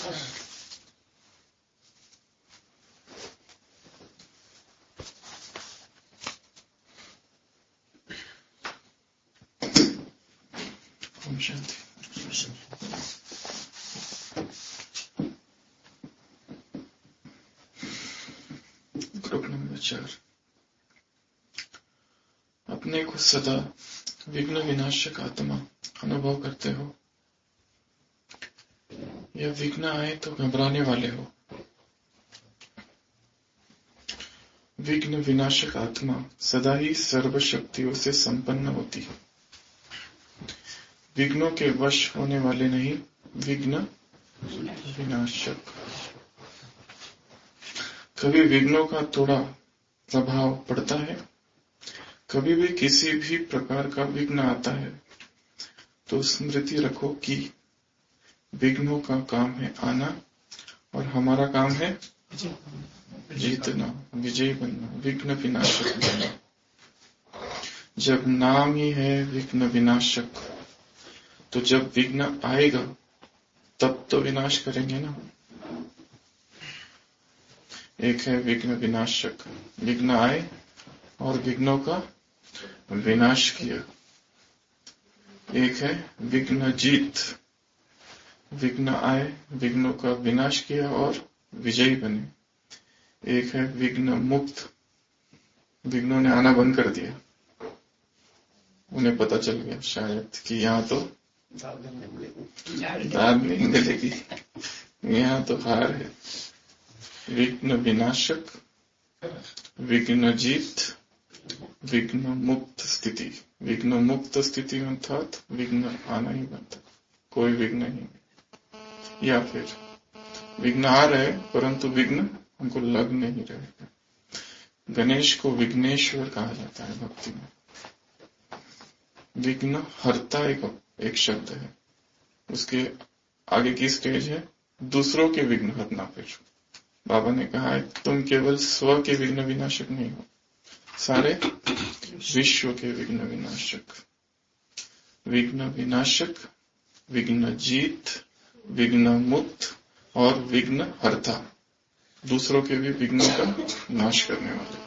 Om Shanti. Group number 4। अपने को सदा विघ्न विनाशक आत्मा अनुभव करते हो या विघ्न आए तो घबराने वाले हो। विघ्न विनाशक आत्मा सदा ही सर्व शक्तियों से संपन्न होती है। विघ्नों के वश होने वाले नहीं, विघ्न विनाशक। कभी विघ्नों का थोड़ा प्रभाव पड़ता है, कभी भी किसी भी प्रकार का विघ्न आता है तो स्मृति रखो कि विघ्नों का काम है आना और हमारा काम है जीतना, विजयी बनना, विघ्न विनाशक बनना। जब नाम ही है विघ्न विनाशक, तो जब विघ्न आएगा तब तो विनाश करेंगे ना। एक है विघ्न विनाशक, विघ्न आए और विघ्नों का विनाश किया। एक है विघ्न जीत, विघ्न आए, विघ्नों का विनाश किया और विजयी बने। एक है विघ्न मुक्त, विघ्नों ने आना बंद कर दिया, उन्हें पता चल गया शायद कि यहाँ तो दाद नहीं मिलेगी, यहाँ तो हार है। विघ्न विनाशक, विघ्न जीत, विघ्न मुक्त स्थिति। विघ्न मुक्त स्थिति अर्थात विघ्न आना ही बनता, कोई विघ्न नहीं। या फिर विघ्न आ रहे परंतु विघ्न हमको लग नहीं रहे। गणेश को विघ्नेश्वर कहा जाता है भक्ति में। विघ्न हरता एक शब्द है, उसके आगे की स्टेज है दूसरों के विघ्न हरना। फिर बाबा ने कहा है तुम केवल स्व के विघ्न विनाशक नहीं हो, सारे विश्व के विघ्न विनाशक। विघ्न विनाशक, विघ्न जीत, विघ्न मुक्त और विघ्न हरता, दूसरों के भी विघ्नों का नाश करने वाले।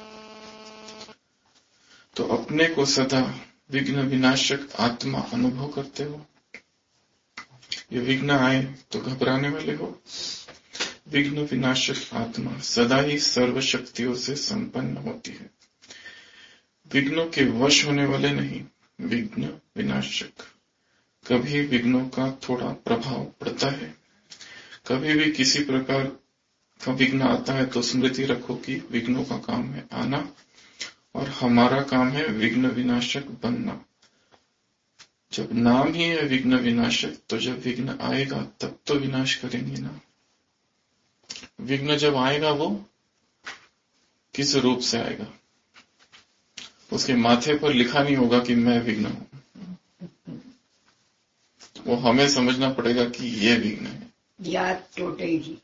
तो अपने को सदा विघ्न विनाशक आत्मा अनुभव करते हो। ये विघ्न आए तो घबराने वाले हो। विघ्न विनाशक आत्मा सदा ही सर्व शक्तियों से संपन्न होती है। विघ्नों के वश होने वाले नहीं, विघ्न विनाशक। कभी विघ्नों का थोड़ा प्रभाव पड़ता है, कभी भी किसी प्रकार का विघ्न आता है तो स्मृति रखो कि विघ्नों का काम है आना और हमारा काम है विघ्न विनाशक बनना। जब नाम ही है विघ्न विनाशक, तो जब विघ्न आएगा तब तो विनाश करेंगे ना। विघ्न जब आएगा वो किस रूप से आएगा, उसके माथे पर लिखा नहीं होगा कि मैं विघ्न हूं। वो हमें समझना पड़ेगा कि ये विघ्न है। याद टूटेगी,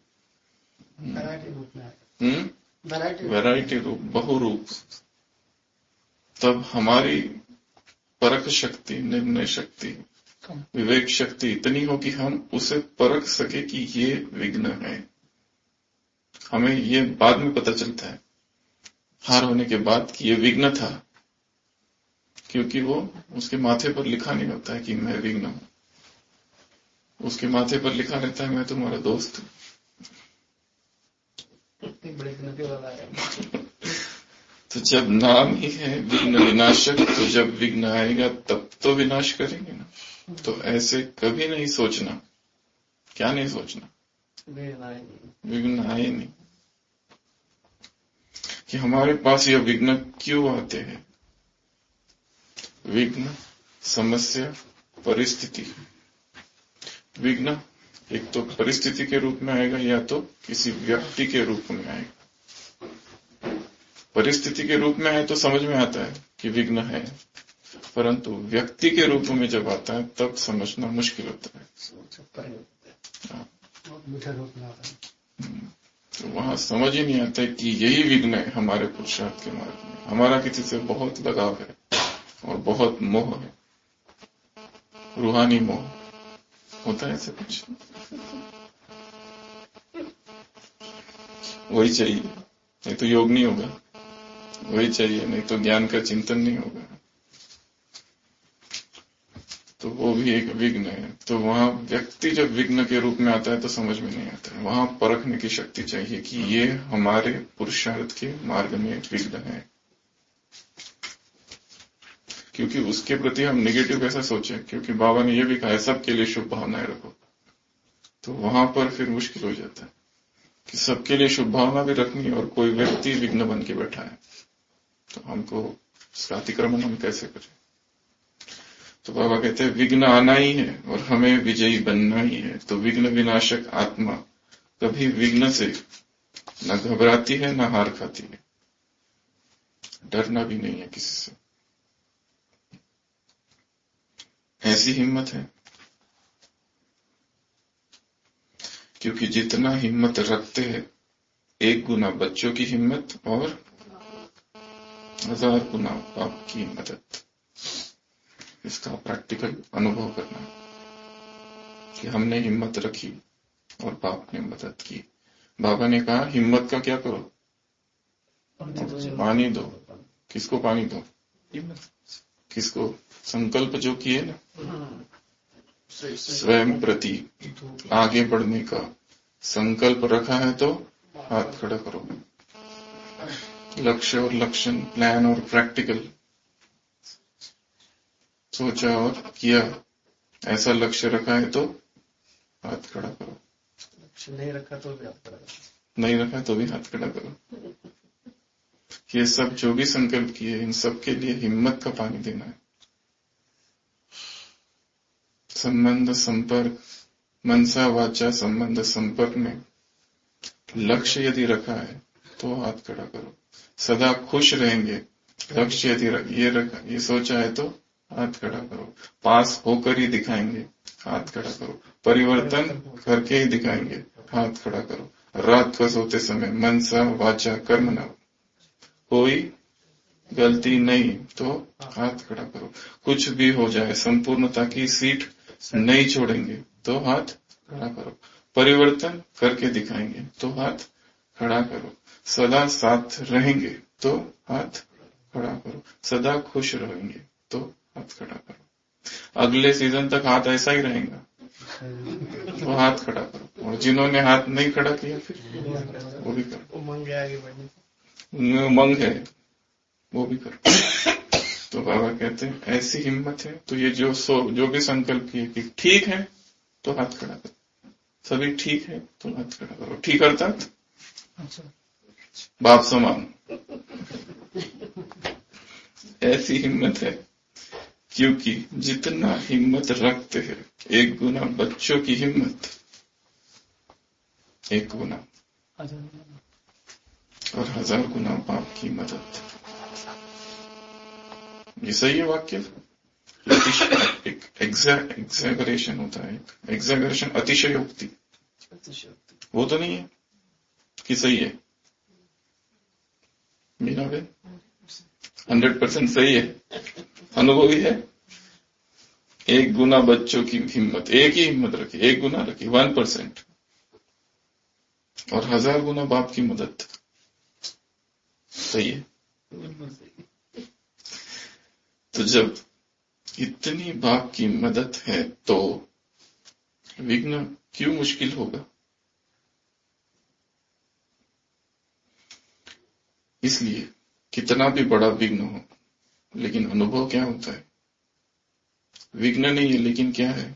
वैरायटी रूप, बहुरूप। तब हमारी परख शक्ति, निर्णय शक्ति, विवेक शक्ति इतनी हो कि हम उसे परख सके कि ये विघ्न है। हमें ये बाद में पता चलता है, हार होने के बाद, कि ये विघ्न था, क्योंकि वो उसके माथे पर लिखा नहीं होता है कि मैं विघ्न हूं। उसके माथे पर लिखा रहता है मैं तुम्हारा दोस्त हूं। तो जब नाम ही है विघ्न विनाशक, तो जब विघ्न आएगा तब तो विनाश करेंगे ना। तो ऐसे कभी नहीं सोचना। क्या नहीं सोचना? विघ्न आए नहीं, कि हमारे पास यह विघ्न क्यों आते हैं। विघ्न, समस्या, परिस्थिति। विघ्न एक तो परिस्थिति के रूप में आएगा या तो किसी व्यक्ति के रूप में आएगा। परिस्थिति के रूप में आए तो समझ में आता है कि विघ्न है, परंतु व्यक्ति के रूप में जब आता है तब समझना मुश्किल होता है। तो वहां समझ ही नहीं आता है कि यही विघ्न है हमारे पुरुषार्थ के मार्ग में। हमारा किसी से बहुत लगाव है और बहुत मोह है, रूहानी मोह होता है ऐसे कुछ। वही चाहिए, नहीं तो योग नहीं होगा। वही चाहिए, नहीं तो ज्ञान का चिंतन नहीं होगा। तो वो भी एक विघ्न है। तो वहां व्यक्ति जब विघ्न के रूप में आता है तो समझ में नहीं आता है। वहां परखने की शक्ति चाहिए कि ये हमारे पुरुषार्थ के मार्ग में विघ्न है। क्योंकि उसके प्रति हम नेगेटिव कैसा सोचें, क्योंकि बाबा ने ये भी कहा है सबके लिए शुभ भावनाएं रखो। तो वहां पर फिर मुश्किल हो जाता है कि सबके लिए शुभ भावना भी रखनी है और कोई व्यक्ति विघ्न बन के बैठा है, तो हमको उसका अतिक्रमण हम कैसे करें। तो बाबा कहते हैं विघ्न आना ही है और हमें विजयी बनना ही है। तो विघ्न विनाशक आत्मा कभी विघ्न से न घबराती है न हार खाती है, डरना भी नहीं है किसी से। ऐसी हिम्मत है क्योंकि जितना हिम्मत रखते हैं 1 गुना बच्चों की हिम्मत और 1000 गुना बाप की मदद। इसका प्रैक्टिकल अनुभव करना कि हमने हिम्मत रखी और बाप ने मदद की। बाबा ने कहा हिम्मत का क्या करो, पानी दो। किसको पानी दो? किसको? संकल्प जो किए ना स्वयं प्रति आगे बढ़ने का संकल्प रखा है तो हाथ खड़ा करो। लक्ष्य और लक्षण, प्लान और प्रैक्टिकल सोचा और किया, ऐसा लक्ष्य रखा है तो हाथ खड़ा करो। लक्ष्य नहीं रखा तो भी हाथ खड़ा करो। नहीं रखा तो भी हाथ खड़ा करो। ये सब जो भी संकल्प किए इन सब के लिए हिम्मत का पानी देना है। संबंध संपर्क, मनसा वाचा संबंध संपर्क में लक्ष्य यदि रखा है तो हाथ खड़ा करो। सदा खुश रहेंगे, लक्ष्य यदि ये सोचा है तो हाथ खड़ा करो। पास होकर ही दिखाएंगे, हाथ खड़ा करो। परिवर्तन करके ही दिखाएंगे, हाथ खड़ा करो। रात को सोते समय मनसा वाचा कर्म न कोई गलती नहीं तो हाथ खड़ा करो। कुछ भी हो जाए संपूर्णता की सीट नहीं छोड़ेंगे तो हाथ खड़ा करो। परिवर्तन करके दिखाएंगे तो हाथ खड़ा करो। सदा साथ रहेंगे तो हाथ खड़ा करो। सदा खुश रहेंगे तो हाथ खड़ा करो। अगले सीजन तक हाथ ऐसा ही रहेगा तो हाथ खड़ा करो। और जिन्होंने हाथ नहीं खड़ा किया फिर वो भी करो। उमंग है आगे बढ़ने, उमंग है वो भी करो। तो बाबा कहते हैं ऐसी हिम्मत है। तो ये जो भी संकल्प किए कि ठीक है तो हाथ खड़ा करो। सभी ठीक है तो हाथ खड़ा करो। ठीक अर्थात बाप समान। ऐसी हिम्मत है क्योंकि जितना हिम्मत रखते हैं 1 गुना बच्चों की हिम्मत, 1 गुना और 1000 गुना बाप की मदद। ये सही है वाक्य? एक एग्जैगरेशन होता है, एक एग्जैगरेशन, अतिशयोक्ति। वो तो नहीं है कि सही है? मीना बहन 100% सही है, अनुभवी है। 1 गुना बच्चों की हिम्मत, एक ही हिम्मत रखी, 1 गुना रखी, 1%, और 1000 गुना बाप की मदद। सही है? तो जब इतनी बाप की मदद है तो विघ्न क्यों मुश्किल होगा? इसलिए कितना भी बड़ा विघ्न हो, लेकिन अनुभव क्या होता है? विघ्न नहीं है लेकिन क्या है?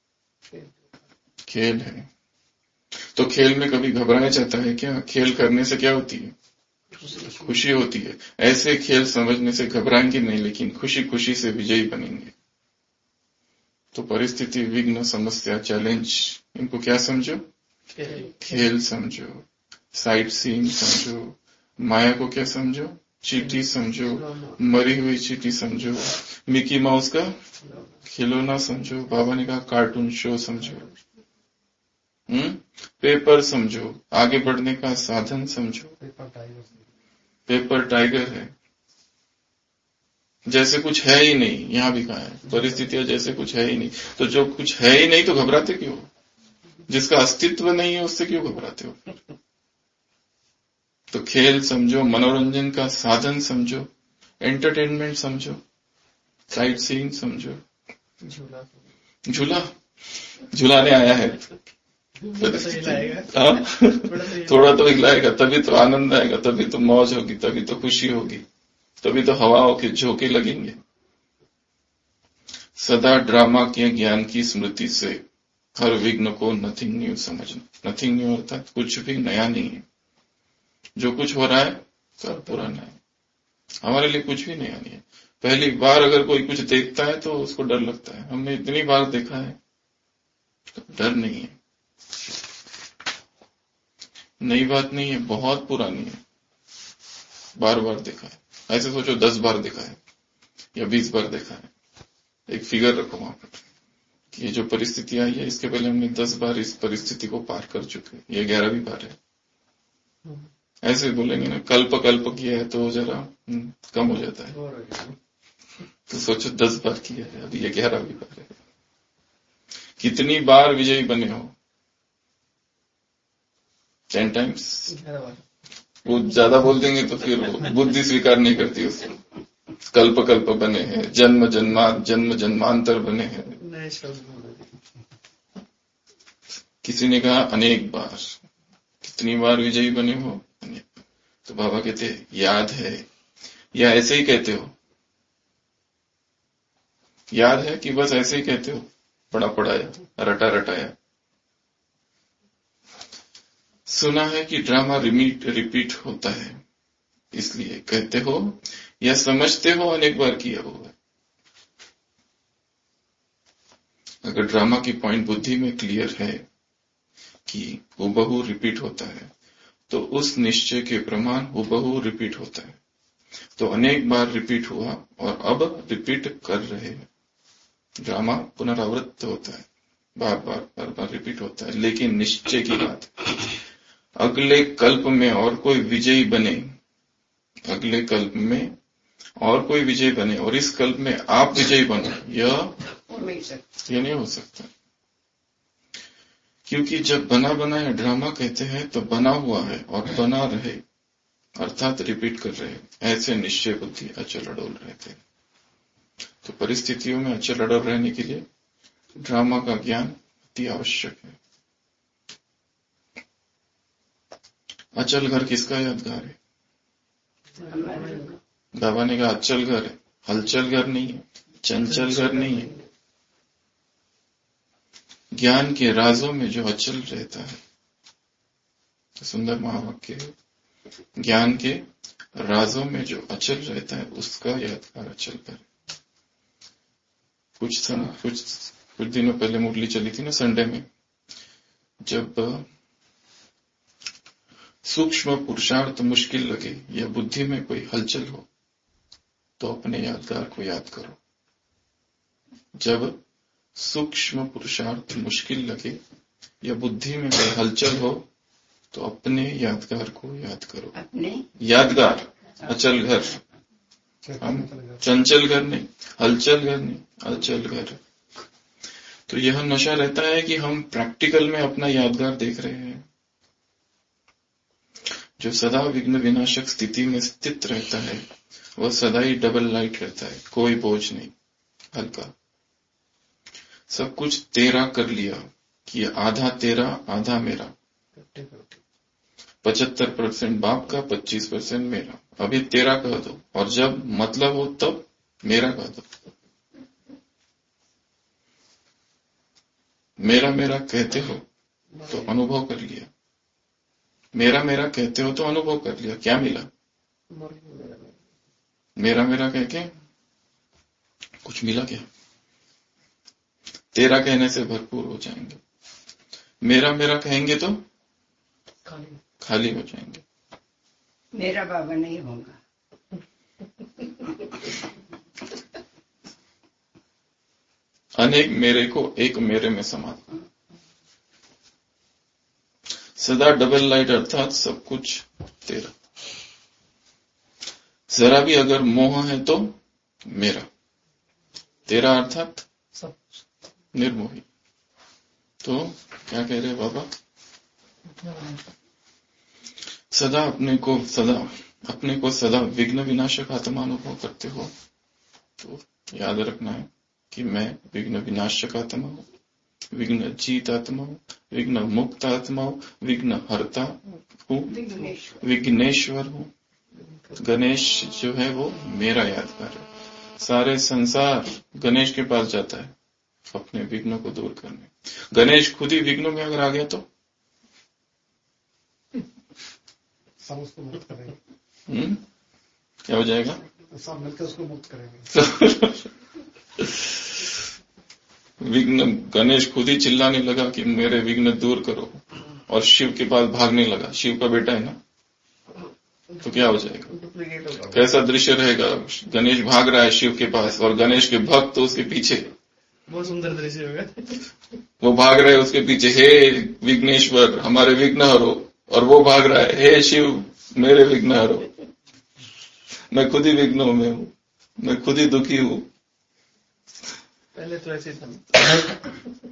खेल है। तो खेल में कभी घबराया जाता है क्या? खेल करने से क्या होती है? खुशी होती है। ऐसे खेल समझने से घबराएंगे नहीं, लेकिन खुशी खुशी से विजयी बनेंगे। तो परिस्थिति, विघ्न, समस्या, चैलेंज, इनको क्या समझो? खेल समझो। साइट सीइंग समझो। माया को क्या समझो? चींटी समझो। मरी हुई चींटी समझो। मिकी माउस का खिलौना समझो। बाबा ने कहा कार्टून शो समझो। पेपर समझो। आगे बढ़ने का साधन समझो। पेपर टाइगर है। जैसे कुछ है ही नहीं, यहां भी कहा है परिस्थितियां जैसे कुछ है ही नहीं। तो जो कुछ है ही नहीं तो घबराते क्यों? जिसका अस्तित्व नहीं है उससे क्यों घबराते हो? तो खेल समझो, मनोरंजन का साधन समझो, एंटरटेनमेंट समझो, साइट सीइंग समझो। झूला झूला झूलाने आया है थोड़ा तो हिलाएगा, हाँ? थोड़ा तो थोड़ा तो हिलाएगा, तभी तो आनंद आएगा, तभी तो मौज होगी, तभी तो खुशी होगी, तभी तो हवाओं के झोंके लगेंगे। सदा ड्रामा के ज्ञान की स्मृति से हर विघ्न को नथिंग न्यू समझना। नथिंग न्यू अर्थात कुछ भी नया नहीं है, जो कुछ हो रहा है सब पुराना है, हमारे लिए कुछ भी नया नहीं है। पहली बार अगर कोई कुछ देखता है तो उसको डर लगता है, हमने इतनी बार देखा है तो डर नहीं है, नई बात नहीं है, बहुत पुरानी है, बार बार देखा है। ऐसे सोचो 10 बार देखा है या 20 बार देखा है, एक फिगर रखो वहां पर कि ये जो परिस्थिति आई है इसके पहले हमने 10 बार इस परिस्थिति को पार कर चुके हैं, ये 11वीं बार है। ऐसे बोलेंगे ना कल्प कल्प किया है तो जरा कम हो जाता है, तो सोचो 10 बार किया है, अभी ये 11वीं बार है। कितनी बार विजयी बने हो? 10 टाइम्स। वो ज्यादा बोल देंगे तो फिर बुद्धि स्वीकार नहीं करती उसको। कल्प कल्प बने हैं, जन्म जन्मांतर बने हैं। किसी ने कहा अनेक बार। कितनी बार विजयी बने हो? अनेक। तो बाबा कहते याद है या ऐसे ही कहते हो? याद है कि बस ऐसे ही कहते हो, पढ़ा पढ़ाया, रटा रटाया? सुना है कि ड्रामा रिपीट होता है इसलिए कहते हो या समझते हो अनेक बार किया हुआ? अगर ड्रामा की पॉइंट बुद्धि में क्लियर है कि हुबहू रिपीट होता है तो उस निश्चय के प्रमाण हुबहू रिपीट होता है, तो अनेक बार रिपीट हुआ और अब रिपीट कर रहे हैं। ड्रामा पुनरावृत्त होता है, बार बार रिपीट होता है, लेकिन निश्चय की बात अगले कल्प में और कोई विजयी बने, अगले कल्प में और कोई विजयी बने और इस कल्प में आप विजयी बनो, यह नहीं हो सकता। क्योंकि जब बना बनाया ड्रामा कहते हैं तो बना हुआ है और बना रहे अर्थात रिपीट कर रहे, ऐसे निश्चय बुद्धि अचल अडोल रहते। तो परिस्थितियों में अचल अडोल रहने के लिए ड्रामा का ज्ञान अति आवश्यक है। अचल घर किसका यादगार है? बाबा ने कहा अचल घर है, हलचल घर नहीं है, चंचल घर नहीं है। ज्ञान के राजों में जो अचल रहता है, तो सुंदर महावाक्य है, ज्ञान के राजों में जो अचल रहता है उसका यादगार अचल घर। कुछ दिनों पहले मुरली चली थी ना संडे में, जब सूक्ष्म पुरुषार्थ मुश्किल लगे या बुद्धि में कोई हलचल हो तो अपने यादगार को याद करो। जब सूक्ष्म पुरुषार्थ मुश्किल लगे या बुद्धि में कोई हलचल हो तो अपने यादगार को याद करो। अपने यादगार, अचल घर, हम चंचल घर नहीं, हलचल घर नहीं, अचल घर। तो यह नशा रहता है कि हम प्रैक्टिकल में अपना यादगार देख रहे हैं। जो सदा विघ्न विनाशक स्थिति में स्थित रहता है वह सदा ही डबल लाइट रहता है, कोई बोझ नहीं, हल्का। सब कुछ तेरा कर लिया कि आधा तेरा आधा मेरा, 75% बाप का, 25% मेरा। अभी तेरा कह दो और जब मतलब हो तब मेरा कह दो। मेरा मेरा कहते हो तो अनुभव कर लिया, मेरा मेरा कहते हो तो अनुभव कर लिया, क्या मिला? मेरा मेरा कह के कुछ मिला क्या? तेरा कहने से भरपूर हो जाएंगे, मेरा मेरा कहेंगे तो खाली हो जाएंगे। मेरा बाबा नहीं होगा। अनेक मेरे को एक मेरे में समा, सदा डबल लाइट अर्थात सब कुछ तेरा। जरा भी अगर मोह है तो मेरा, तेरा अर्थात निर्मोही। तो क्या कह रहे बाबा? सदा अपने को सदा विघ्न विनाशक आत्मा अनुभव करते हो, तो याद रखना है कि मैं विघ्न विनाशक आत्मा हूं, विघ्न जीत आत्मा हूं, विघ्न मुक्त आत्मा हूं, विघ्न हरता हूं, विघ्नेश्वर हूं। गणेश जो है वो मेरा यादगार है। सारे संसार गणेश के पास जाता है अपने विघ्नों को दूर करने। गणेश खुद ही विघ्नों में अगर आ गया तो सब उसको मुक्त करेंगे। क्या हो जाएगा? सब मिलकर उसको मुक्त करेंगे। विघ्न गणेश खुद ही चिल्लाने लगा कि मेरे विघ्न दूर करो, और शिव के पास भागने लगा। शिव का बेटा है ना, तो क्या हो जाएगा? कैसा दृश्य रहेगा? गणेश भाग रहा है शिव के पास और गणेश के भक्त तो उसके पीछे। बहुत सुंदर दृश्य होगा। वो भाग रहे उसके पीछे, हे विघ्नेश्वर हमारे विघ्न हरो, और वो भाग रहा है, हे शिव मेरे विघ्न हरो। मैं खुद ही विघ्नों में हूं, मैं खुद ही दुखी हूं। पहले तो ऐसे था।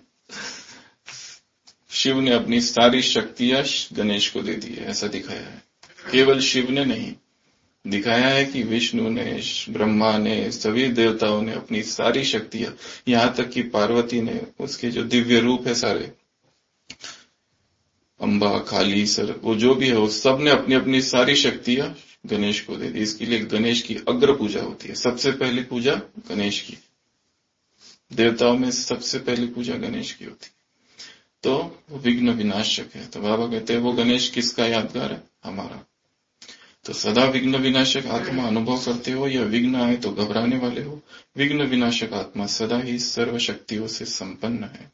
शिव ने अपनी सारी शक्तियां गणेश को दे दी है, ऐसा दिखाया है। केवल शिव ने नहीं दिखाया है कि विष्णु ने, ब्रह्मा ने, सभी देवताओं ने अपनी सारी शक्तियां, यहां तक कि पार्वती ने उसके जो दिव्य रूप है सारे, अंबा, काली, सर, वो जो भी है, वो सब ने अपनी अपनी सारी शक्तियां गणेश को दे दी। इसके लिए गणेश की अग्र पूजा होती है। सबसे पहली पूजा गणेश की, देवताओं में सबसे पहली पूजा गणेश की होती है। तो वो विघ्न विनाशक है। तो बाबा कहते हैं वो गणेश किसका यादगार है? हमारा। तो सदा विघ्न विनाशक आत्मा अनुभव करते हो, या विघ्न आए तो घबराने वाले हो। विघ्न विनाशक आत्मा सदा ही सर्व शक्तियों से संपन्न है,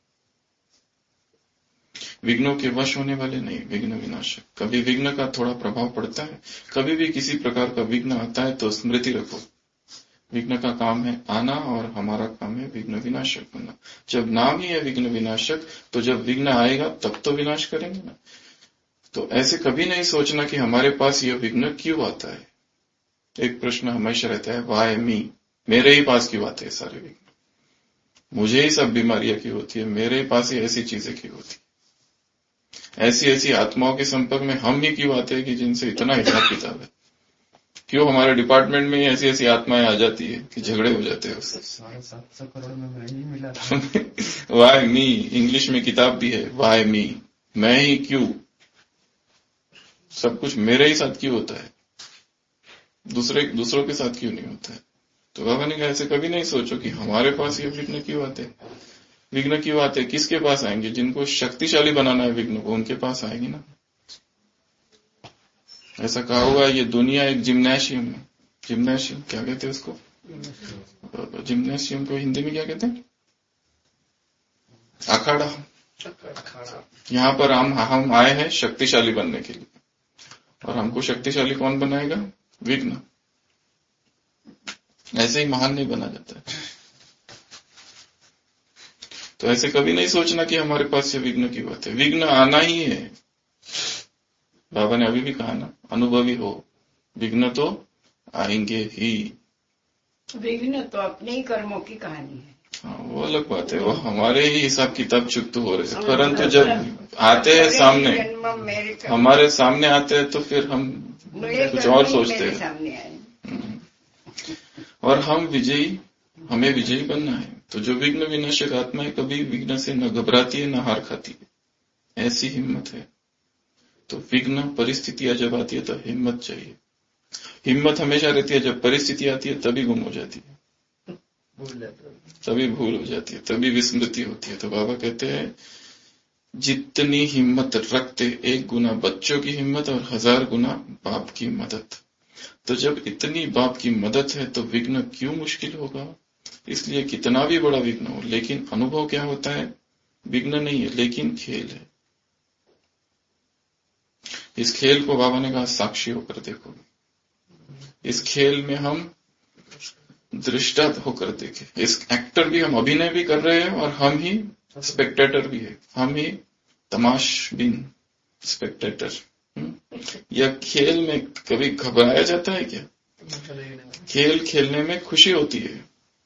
विघ्नों के वश होने वाले नहीं। विघ्न विनाशक। कभी विघ्न का थोड़ा प्रभाव पड़ता है, कभी भी किसी प्रकार का विघ्न आता है तो स्मृति रखो, विघ्न का काम है आना और हमारा काम है विघ्न विनाशक बनना। जब नाम ही है विघ्न विनाशक, तो जब विघ्न आएगा तब तो विनाश करेंगे ना। तो ऐसे कभी नहीं सोचना कि हमारे पास यह विघ्न क्यों आता है। एक प्रश्न हमेशा रहता है, वाई मी, मेरे ही पास क्यों आते हैं सारे विघ्न, मुझे ही सब बीमारियां क्यों होती है, मेरे ही पास ही ऐसी चीजें क्यों होती, ऐसी ऐसी आत्माओं के संपर्क में हम ही क्यों आते हैं कि जिनसे इतना हिसाब किताब है। क्यों हमारे डिपार्टमेंट में ऐसी ऐसी आत्माएं आ जाती है कि झगड़े हो जाते हैं उससे। 750 करोड़ में मैं ही मिला था। वाई मी, इंग्लिश में किताब भी है, वाई मी, मैं ही क्यों, सब कुछ मेरे ही साथ क्यों होता है, दूसरों के साथ क्यों नहीं होता है। तो बाबा ने कहा ऐसे कभी नहीं सोचो कि हमारे पास ये विघ्न क्यों आते। विघ्न क्यों आते, किसके पास आएंगे? जिनको शक्तिशाली बनाना है विघ्न को, उनके पास आएंगे ना। ऐसा कहा होगा ये दुनिया एक जिम्नेशियम है। जिम्नेशियम क्या कहते हैं उसको? जिम्नेशियम को हिंदी में क्या कहते हैं? अखाड़ा। यहाँ पर हम आए हैं शक्तिशाली बनने के लिए, और हमको शक्तिशाली कौन बनाएगा? विघ्न। ऐसे ही महान नहीं बना जाता है। तो ऐसे कभी नहीं सोचना कि हमारे पास ये विघ्न की बात है। विघ्न आना ही है। बाबा ने अभी भी कहा ना, अनुभवी हो, विघ्न तो आएंगे ही। विघ्न तो अपने ही कर्मों की कहानी है। हाँ, वो अलग बात है, वो हमारे ही हिसाब किताब चुकत हो रहे हैं। परंतु जब आते हैं सामने, हमारे सामने आते हैं, तो फिर हम कुछ और सोचते हैं। और हमें विजयी बनना है। तो जो विघ्न विनाशक आत्मा है, कभी विघ्न से न घबराती है न हार खाती है, ऐसी हिम्मत है। तो विघ्न परिस्थितियां जब आती है तो हिम्मत चाहिए। हिम्मत हमेशा रहती है, जब परिस्थिति आती है तभी गुम हो जाती है, तभी भूल हो जाती है, तभी विस्मृति होती है। तो बाबा कहते हैं जितनी हिम्मत रखते 1 गुना बच्चों की हिम्मत और 1000 गुना बाप की मदद। तो जब इतनी बाप की मदद है तो विघ्न क्यों मुश्किल होगा। इसलिए कितना भी बड़ा विघ्न हो, लेकिन अनुभव क्या होता है? विघ्न नहीं है, लेकिन खेल है। इस खेल को बाबा ने कहा साक्षी होकर देखो। इस खेल में हम दृष्टा होकर देखें। इस एक्टर भी, हम अभिनय भी कर रहे हैं और हम ही स्पेक्टेटर भी है, हम ही तमाशबीन स्पेक्टेटर। यह खेल में कभी घबराया जाता है क्या? खेल खेलने में खुशी होती है।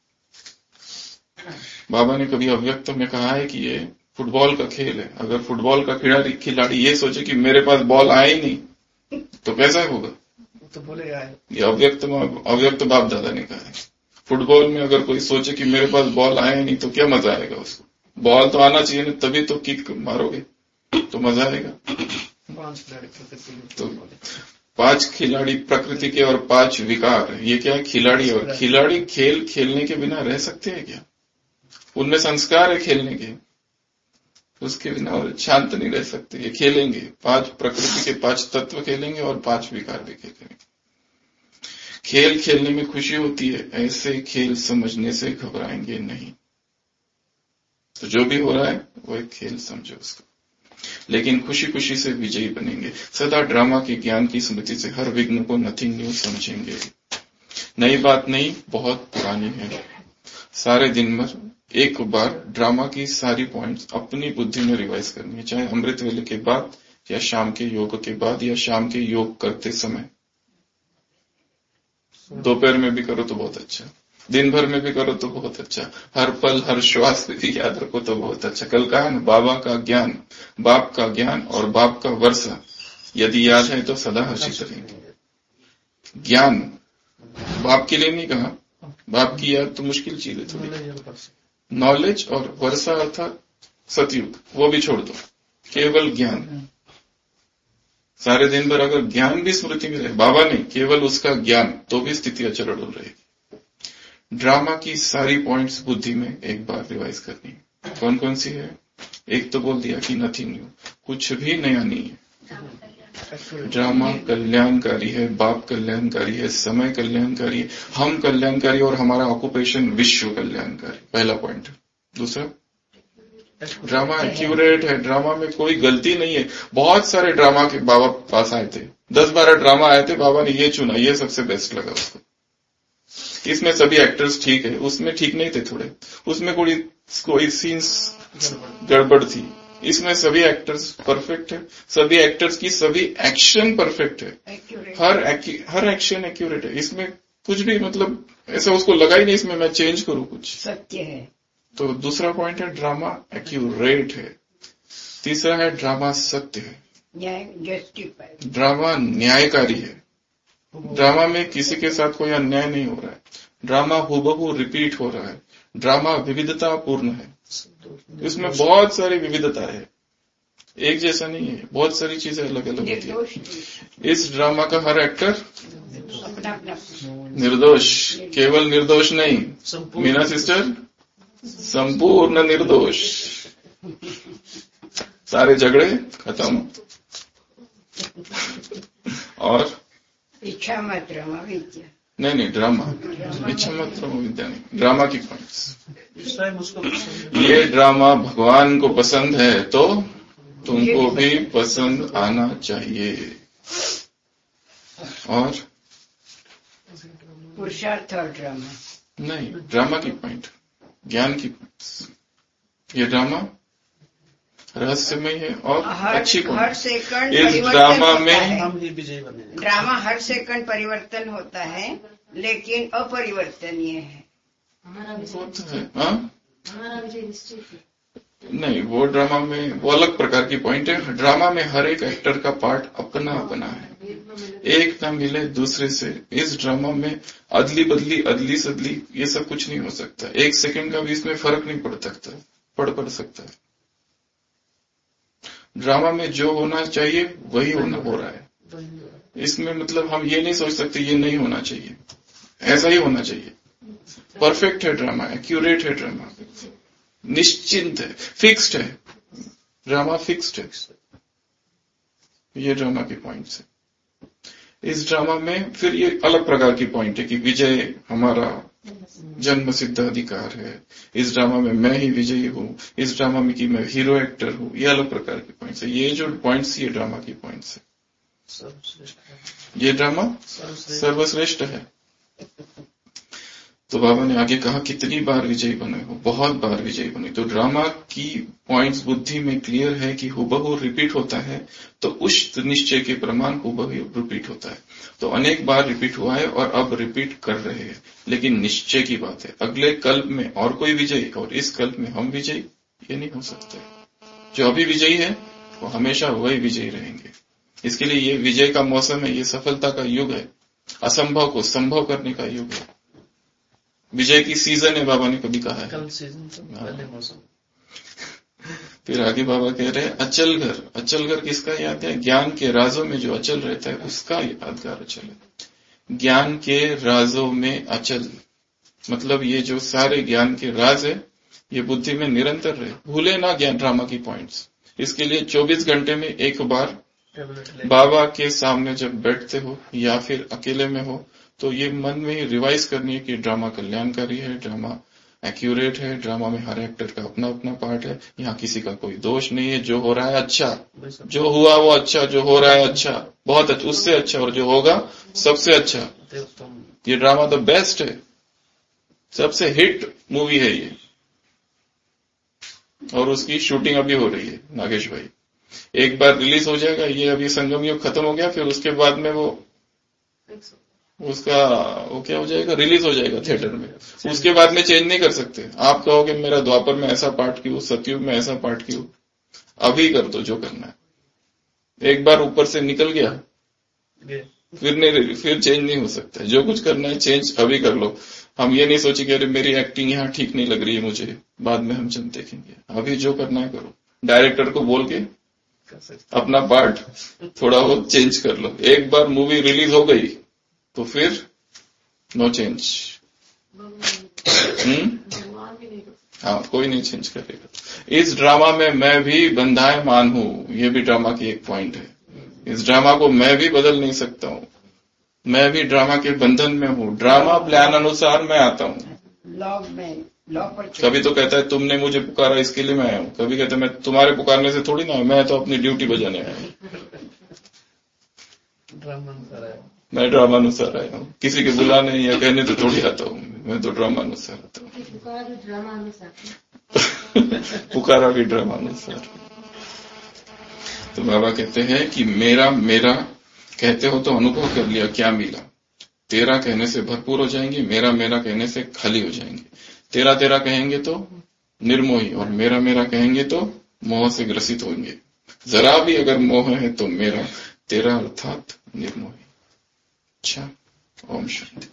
बाबा ने कभी अव्यक्त में कहा है कि ये फुटबॉल का खेल है। अगर फुटबॉल का खिलाड़ी ये सोचे कि मेरे पास बॉल आए ही नहीं तो कैसा होगा? तो बोलेगा ये अव्यक्त बाप दादा ने कहा है। फुटबॉल में अगर कोई सोचे कि मेरे पास बॉल आया नहीं तो क्या मजा आएगा उसको? बॉल तो आना चाहिए ना, तभी तो किक मारोगे तो मजा आएगा। 5 खिलाड़ी प्रकृति तो 5 खिलाड़ी प्रकृति के और 5 विकार, ये क्या है? खिलाड़ी। और खिलाड़ी खेल खेलने के बिना रह सकते हैं क्या? उनमें संस्कार है खेलने के, उसके बिना और शांत नहीं रह सकते। ये खेलेंगे, 5 प्रकृति के 5 तत्व खेलेंगे और 5 विकार भी खेलेंगे। खेल खेलने में खुशी होती है, ऐसे खेल समझने से घबराएंगे नहीं। तो जो भी हो रहा है वो एक खेल समझो उसको, लेकिन खुशी खुशी से विजयी बनेंगे। सदा ड्रामा के ज्ञान की स्मृति से हर विघ्न को नथिंग न्यू समझेंगे। नई बात नहीं, बहुत पुरानी है। सारे दिन भर एक बार ड्रामा की सारी पॉइंट्स अपनी बुद्धि में रिवाइज करनी है, चाहे अमृत वेले के बाद या शाम के योग के बाद या शाम के योग करते समय। दोपहर में भी करो तो बहुत अच्छा, दिन भर में भी करो तो बहुत अच्छा, हर पल हर श्वास भी याद रखो तो बहुत अच्छा। कल कहा ना, बाबा का ज्ञान, बाप का ज्ञान और बाप का वर्षा यदि याद है तो सदा हर्षित रहेंगे। ज्ञान बाप के लिए नहीं कहा, बाप की याद तो मुश्किल चीज है थोड़ी। नॉलेज और वर्षा अर्थात सतयुग, वो भी छोड़ दो, केवल ज्ञान। सारे दिन भर अगर ज्ञान भी स्मृति में रहे, बाबा नहीं, केवल उसका ज्ञान, तो भी स्थिति अचल अडोल रहेगी। ड्रामा की सारी पॉइंट्स बुद्धि में एक बार रिवाइज करनी है। कौन कौन सी है? एक तो बोल दिया कि नथिंग न्यू, कुछ भी नया नहीं है। ड्रामा कल्याणकारी है, बाप कल्याणकारी है, समय कल्याणकारी है, हम कल्याणकारी और हमारा ऑक्यूपेशन विश्व कल्याणकारी, पहला पॉइंट। दूसरा, ड्रामा एक्यूरेट है, ड्रामा में कोई गलती नहीं है। बहुत सारे ड्रामा के बाबा पास आए थे, 10-12 ड्रामा आए थे, बाबा ने ये चुना, ये सबसे बेस्ट लगा उसको। इसमें सभी एक्टर्स ठीक है, उसमें ठीक नहीं थे थोड़े, उसमें कोई सीन्स गड़बड़ थी, इसमें सभी एक्टर्स परफेक्ट है, सभी एक्टर्स की सभी एक्शन परफेक्ट है, हर एक्शन एक्यूरेट है। इसमें कुछ भी मतलब ऐसा उसको लगा ही नहीं इसमें मैं चेंज करूं कुछ, सत्य है। तो दूसरा पॉइंट है ड्रामा एक्यूरेट है। तीसरा है ड्रामा सत्य है, जस्टिफाइड। ड्रामा न्यायकारी है, ड्रामा में किसी के साथ कोई अन्याय नहीं हो रहा है, ड्रामा हूबहू रिपीट हो रहा है, ड्रामा विविधता पूर्ण है, इसमें बहुत सारी विविधता है, एक जैसा नहीं है, बहुत सारी चीजें अलग अलग होती है। इस ड्रामा का हर एक्टर अपना निर्दोष, केवल निर्दोष नहीं, मीना सिस्टर संपूर्ण निर्दोष, सारे झगड़े खत्म। और इच्छा मत रमा विद्या, नहीं, ड्रामा इच्छा मत रमा विद्या नहीं, ड्रामा की पॉइंट्स। इस टाइम उसको ये ड्रामा भगवान को पसंद है तो तुमको भी पसंद आना चाहिए। और पुरुषार्थ और ड्रामा नहीं, ड्रामा की पॉइंट, ज्ञान की पॉइंट्स। ये ड्रामा रहस्यमय है और अच्छी हर पॉइंट। सेकंड इस परिवर्तन ड्रामा होता में है। हम ही विजयी बने। ड्रामा हर सेकंड परिवर्तन होता है, लेकिन अपरिवर्तनीय है। वो तो है, हाँ? नहीं, वो ड्रामा में वो अलग प्रकार की पॉइंट है। ड्रामा में हर एक एक्टर का पार्ट अपना अपना है, एक ना मिले दूसरे से। इस ड्रामा में अदली बदली अदली सदली ये सब कुछ नहीं हो सकता, एक सेकंड का भी इसमें फर्क नहीं पड़ सकता, पड़ सकता है। ड्रामा में जो होना चाहिए वही हो रहा है, इसमें मतलब हम ये नहीं सोच सकते ये नहीं होना चाहिए, ऐसा ही होना चाहिए। परफेक्ट है ड्रामा, एक्यूरेट है ड्रामा, निश्चिंत है, फिक्स्ड है ड्रामा, फिक्स्ड है। ये ड्रामा की पॉइंट्स है। इस ड्रामा में फिर ये अलग प्रकार की पॉइंट है कि विजय हमारा जन्म सिद्ध अधिकार है, इस ड्रामा में मैं ही विजयी हूं, इस ड्रामा में कि मैं हीरो एक्टर हूं, ये अलग प्रकार की पॉइंट्स है। ये जो पॉइंट्स ये ड्रामा की पॉइंट्स है। ये ड्रामा सर्वश्रेष्ठ है। तो बाबा ने आगे कहा कितनी बार विजयी बने हो, बहुत बार विजयी बने। तो ड्रामा की पॉइंट्स बुद्धि में क्लियर है कि हुबहू रिपीट होता है, तो उस निश्चय के प्रमाण हुबहू रिपीट होता है। तो अनेक बार रिपीट हुआ है और अब रिपीट कर रहे हैं, लेकिन निश्चय की बात है अगले कल्प में और कोई विजयी और इस कल्प में हम विजयी, ये नहीं हो सकते। जो अभी विजयी है वो हमेशा वही विजयी रहेंगे। इसके लिए ये विजय का मौसम है, ये सफलता का युग है, असंभव को संभव करने का युग है, विजय की सीजन है, बाबा ने कभी कहा है। कल सीजन तो पहले मौसम। फिर आगे बाबा कह रहे हैं अचल घर। अचल घर किसका याद है? ज्ञान के राजों में जो अचल रहता है उसका यादगार अचल है। ज्ञान के राजों में अचल मतलब ये जो सारे ज्ञान के राज है ये बुद्धि में निरंतर रहे, भूले ना ज्ञान ड्रामा की पॉइंट्स। इसके लिए 24 घंटे में एक बार बाबा के सामने जब बैठते हो या फिर अकेले में हो तो ये मन में ही रिवाइज करनी है कि ड्रामा कल्याणकारी है, ड्रामा एक्यूरेट है, ड्रामा में हर एक्टर का अपना अपना पार्ट है, यहाँ किसी का कोई दोष नहीं है, जो हो रहा है अच्छा, जो हुआ वो अच्छा, जो हो रहा है अच्छा, बहुत अच्छा, उससे अच्छा, और जो होगा सबसे अच्छा। ये ड्रामा द बेस्ट है, सबसे हिट मूवी है ये, और उसकी शूटिंग अभी हो रही है नागेश भाई। एक बार रिलीज हो जाएगा, ये अभी संगम युग खत्म हो गया, फिर उसके बाद में वो क्या हो जाएगा, रिलीज हो जाएगा थिएटर में। उसके बाद में चेंज नहीं कर सकते। आप कहोगे मेरा द्वापर में ऐसा पार्ट क्यों, सतयुग में ऐसा पार्ट क्यों, अभी कर दो जो करना है। एक बार ऊपर से निकल गया फिर चेंज नहीं हो सकता। जो कुछ करना है चेंज अभी कर लो। हम ये नहीं सोचे कि अरे मेरी एक्टिंग यहाँ ठीक नहीं लग रही है मुझे, बाद में हम जब देखेंगे। अभी जो करना है करो, डायरेक्टर को बोल के अपना पार्ट थोड़ा बहुत चेंज कर लो। एक बार मूवी रिलीज हो गई तो फिर नो चेंज। हाँ, कोई नहीं चेंज करेगा। इस ड्रामा में मैं भी बंधायमान हूं, ये भी ड्रामा की एक पॉइंट है। इस ड्रामा को मैं भी बदल नहीं सकता हूं, मैं भी ड्रामा के बंधन में हूं। ड्रामा प्लान अनुसार मैं आता हूं। लॉ पर कभी तो कहता है तुमने मुझे पुकारा इसके लिए मैं आया हूं, कभी कहता है मैं तुम्हारे पुकारने से थोड़ी ना, मैं तो अपनी ड्यूटी बजाने आया हूं। मैं ड्रामा अनुसार आया हूँ, किसी के बुलाने या कहने तो थोड़ी आता हूँ, मैं तो ड्रामा अनुसार आता हूँ। पुकारा भी ड्रामा अनुसार। तो बाबा कहते हैं कि मेरा मेरा कहते हो तो अनुभव कर लिया, क्या मिला? तेरा कहने से भरपूर हो जाएंगे, मेरा मेरा कहने से खाली हो जाएंगे। तेरा तेरा कहेंगे तो निर्मोही, और मेरा मेरा कहेंगे तो मोह से ग्रसित होंगे। जरा भी अगर मोह है तो मेरा, तेरा अर्थात निर्मोही। अच्छा, ओम शांति।